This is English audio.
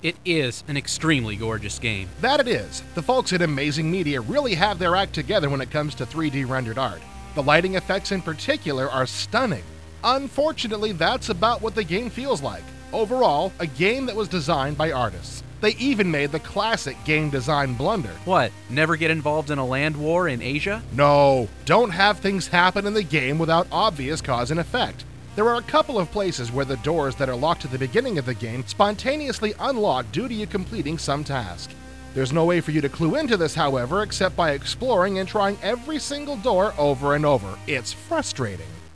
It is an extremely gorgeous game. That it is. The folks at Amazing Media really have their act together when it comes to 3D rendered art. The lighting effects in particular are stunning. Unfortunately, that's about what the game feels like. Overall, a game that was designed by artists. They even made the classic game design blunder. What, never get involved in a land war in Asia? No, don't have things happen in the game without obvious cause and effect. There are a couple of places where the doors that are locked at the beginning of the game spontaneously unlock due to you completing some task. There's no way for you to clue into this, however, except by exploring and trying every single door over and over. It's frustrating.